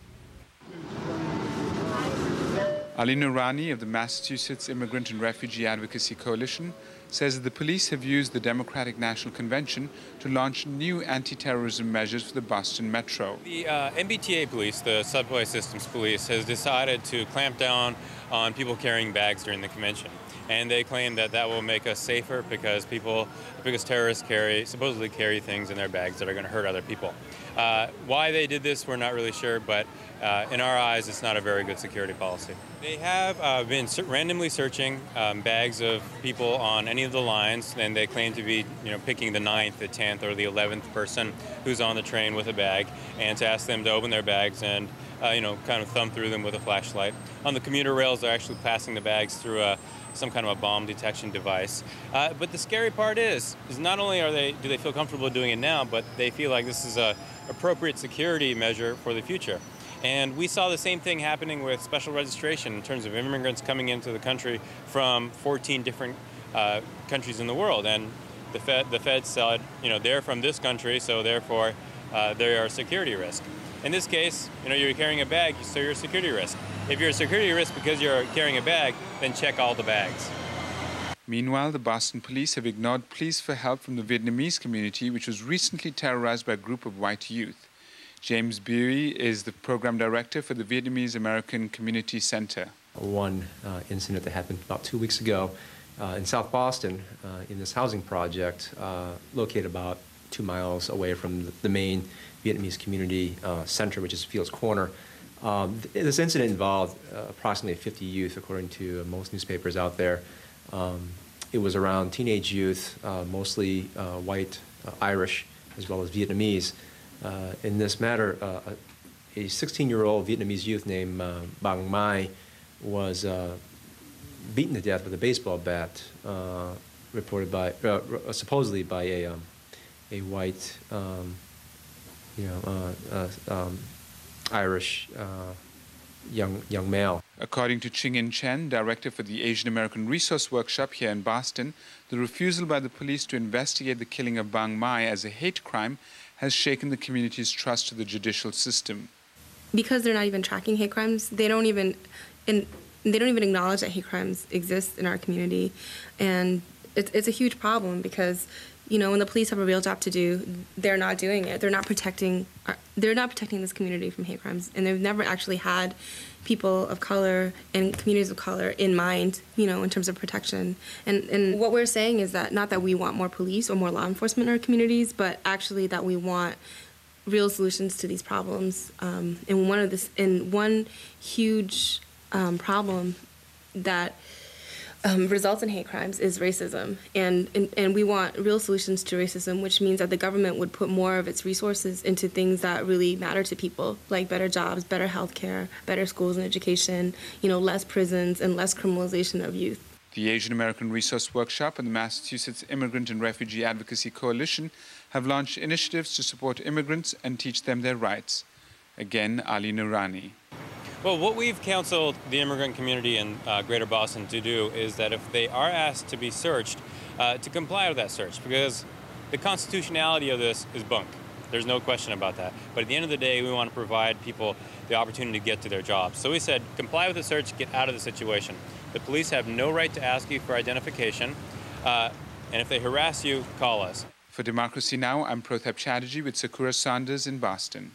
Ali Noorani of the Massachusetts Immigrant and Refugee Advocacy Coalition says that the police have used the Democratic National Convention to launch new anti-terrorism measures for the Boston Metro. The uh, M B T A police, the Subway Systems Police, has decided to clamp down on people carrying bags during the convention. And they claim that that will make us safer because people, because terrorists carry, supposedly carry things in their bags that are going to hurt other people. Uh, why they did this, we're not really sure, but uh, in our eyes, it's not a very good security policy. They have uh, been randomly searching um, bags of people on any of the lines, and they claim to be, you know, picking the ninth, the tenth, or the eleventh person who's on the train with a bag, and to ask them to open their bags and, uh, you know, kind of thumb through them with a flashlight. On the commuter rails, they're actually passing the bags through a some kind of a bomb detection device. Uh, but the scary part is, is not only are they do they feel comfortable doing it now, but they feel like this is a appropriate security measure for the future. And we saw the same thing happening with special registration in terms of immigrants coming into the country from fourteen different uh, countries in the world. And the Fed, the Fed said, you know, they're from this country, so therefore uh, they are a security risk. In this case, you know, you're carrying a bag, so you're a security risk. If you're a security risk because you're carrying a bag, then check all the bags. Meanwhile, the Boston police have ignored pleas for help from the Vietnamese community, which was recently terrorized by a group of white youth. James Beery is the program director for the Vietnamese American Community Center. One uh, incident that happened about two weeks ago uh, in South Boston, uh, in this housing project, uh, located about two miles away from the, the main Vietnamese community uh, center, which is Fields Corner. Um, th this incident involved uh, approximately fifty youth, according to uh, most newspapers out there. Um, it was around teenage youth, uh, mostly uh, white, uh, Irish, as well as Vietnamese. Uh, in this matter, uh, a sixteen-year-old Vietnamese youth named uh, Bang Mai was uh, beaten to death with a baseball bat, uh, reported by, uh, supposedly by a, um, a white, um, you know, uh, uh, um, Irish uh, young young male. According to Ching-In Chen, director for the Asian American Resource Workshop here in Boston, the refusal by the police to investigate the killing of Bang Mai as a hate crime has shaken the community's trust to the judicial system. Because they're not even tracking hate crimes, they don't even, in, they don't even acknowledge that hate crimes exist in our community, and it's it's a huge problem because, you know, when the police have a real job to do, they're not doing it. They're not protecting. Our, they're not protecting this community from hate crimes, and they've never actually had people of color and communities of color in mind, you know, in terms of protection. And and what we're saying is that not that we want more police or more law enforcement in our communities, but actually that we want real solutions to these problems. Um, and one of this, and one huge um, problem that Um, results in hate crimes is racism, and, and and we want real solutions to racism, which means that the government would put more of its resources into things that really matter to people, like better jobs, better health care, better schools and education, you know, less prisons and less criminalization of youth. The Asian American Resource Workshop and the Massachusetts Immigrant and Refugee Advocacy Coalition have launched initiatives to support immigrants and teach them their rights. Again, Ali Noorani. Well, what we've counseled the immigrant community in uh, Greater Boston to do is that if they are asked to be searched, uh, to comply with that search, because the constitutionality of this is bunk. There's no question about that. But at the end of the day, we want to provide people the opportunity to get to their jobs. So we said, comply with the search, get out of the situation. The police have no right to ask you for identification, uh, and if they harass you, call us. For Democracy Now!, I'm Protap Chatterjee with Sakura Saunders in Boston.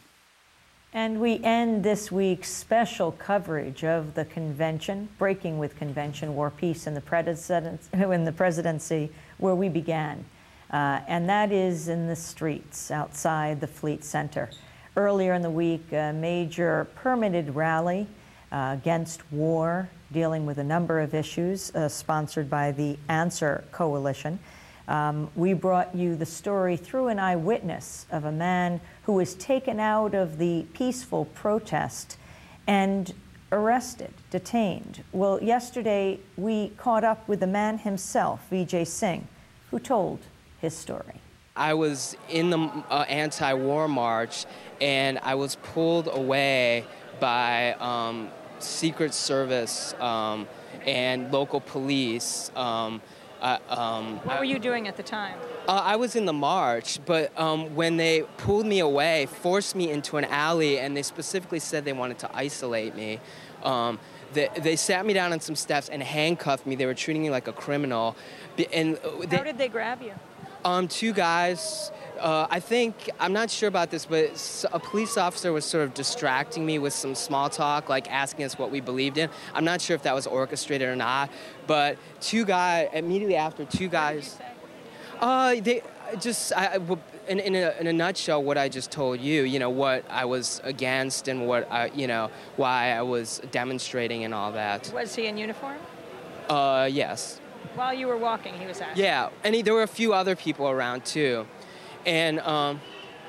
And we end this week's special coverage of the convention, Breaking with Convention, War, Peace, and the, President, in the Presidency, where we began. Uh, and that is in the streets outside the Fleet Center. Earlier in the week, a major permitted rally uh, against war, dealing with a number of issues, uh, sponsored by the Answer Coalition. Um, we brought you the story through an eyewitness of a man who was taken out of the peaceful protest and arrested, detained. Well, yesterday we caught up with the man himself, Vijay Singh, who told his story. I was in the uh, anti-war march, and I was pulled away by um, Secret Service um, and local police. Um, uh, um, what were you doing at the time? Uh, I was in the march, but um, when they pulled me away, forced me into an alley, and they specifically said they wanted to isolate me. Um, they, they sat me down on some steps and handcuffed me. They were treating me like a criminal. And they, How did they grab you? Um, two guys. Uh, I think, I'm not sure about this, but a police officer was sort of distracting me with some small talk, like asking us what we believed in. I'm not sure if that was orchestrated or not, but two guys, immediately after, two guys. Uh, they just, I, in, in, a, in a nutshell, what I just told you, you know, what I was against and what I, you know, why I was demonstrating and all that. Was he in uniform? Uh, yes. While you were walking, he was asking. Yeah, and he, there were a few other people around too. And, um,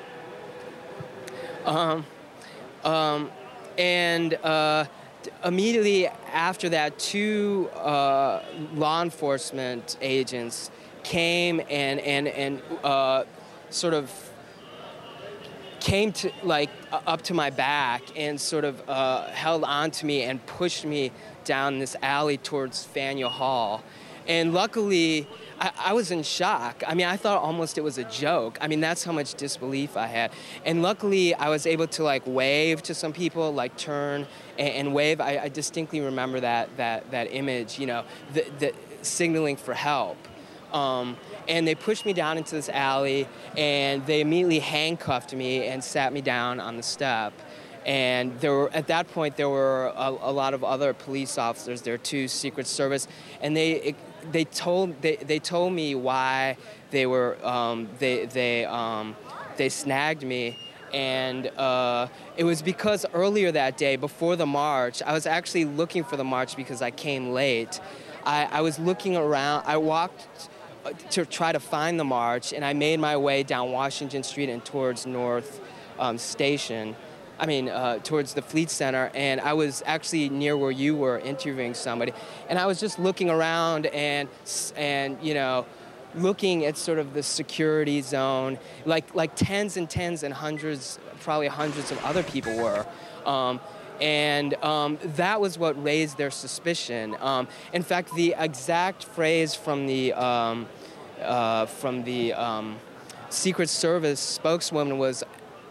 um, um, and uh, immediately after that, two uh, law enforcement agents came and, and, and uh, sort of came to, like, up to my back and sort of uh, held on to me and pushed me down this alley towards Faneuil Hall. And luckily, I, I was in shock. I mean, I thought almost it was a joke. I mean, that's how much disbelief I had. And luckily, I was able to, like, wave to some people, like, turn and, and wave. I, I distinctly remember that that that image, you know, the, the signaling for help. Um, and they pushed me down into this alley, and they immediately handcuffed me and sat me down on the step. And there were, at that point, there were a, a lot of other police officers there too, Secret Service, and they it, they told they, they told me why they were um, they they um, they snagged me, and uh, it was because earlier that day, before the march, I was actually looking for the march because I came late. I, I was looking around. I walked to try to find the march, and I made my way down Washington Street and towards North um, Station. I mean, uh, towards the Fleet Center, and I was actually near where you were interviewing somebody, and I was just looking around and, and you know, looking at sort of the security zone, like like tens and tens and hundreds, probably hundreds of other people were, um, and um, that was what raised their suspicion. Um, in fact, the exact phrase from the um, uh, from the um, Secret Service spokeswoman was,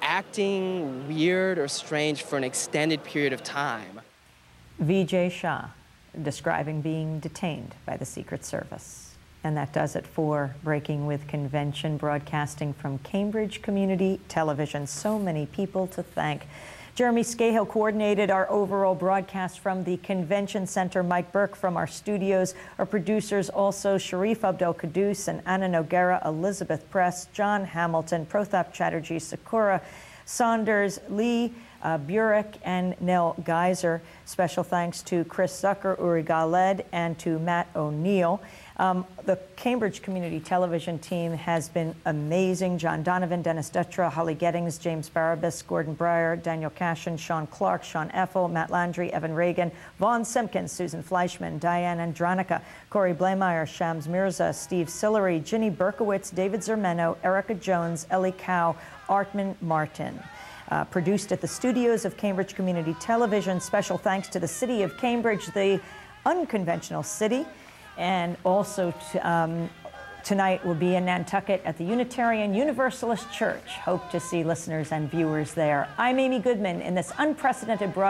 acting weird or strange for an extended period of time. Vijay Shah describing being detained by the Secret Service. And that does it for Breaking with Convention, broadcasting from Cambridge Community Television. So many people to thank. Jeremy Scahill coordinated our overall broadcast from the Convention Center. Mike Burke from our studios. Our producers also Sharif Abdel-Quddus and Anna Noguera, Elizabeth Press, John Hamilton, Prothap Chatterjee, Sakura Saunders, Lee uh, Burek, and Nell Geiser. Special thanks to Chris Zucker, Uri Galed, and to Matt O'Neill. Um, the Cambridge Community Television team has been amazing. John Donovan, Dennis Dutra, Holly Gettings, James Barabas, Gordon Breyer, Daniel Cashin, Sean Clark, Sean Effel, Matt Landry, Evan Reagan, Vaughn Simpkins, Susan Fleischman, Diane Andronica, Corey Blameyer, Shams Mirza, Steve Sillery, Ginny Berkowitz, David Zermeno, Erica Jones, Ellie Cow, Artman Martin. Uh, produced at the studios of Cambridge Community Television. Special thanks to the city of Cambridge, the unconventional city. And also to, um, tonight will be in Nantucket at the Unitarian Universalist Church. Hope to see listeners and viewers there. I'm Amy Goodman in this unprecedented broadcast.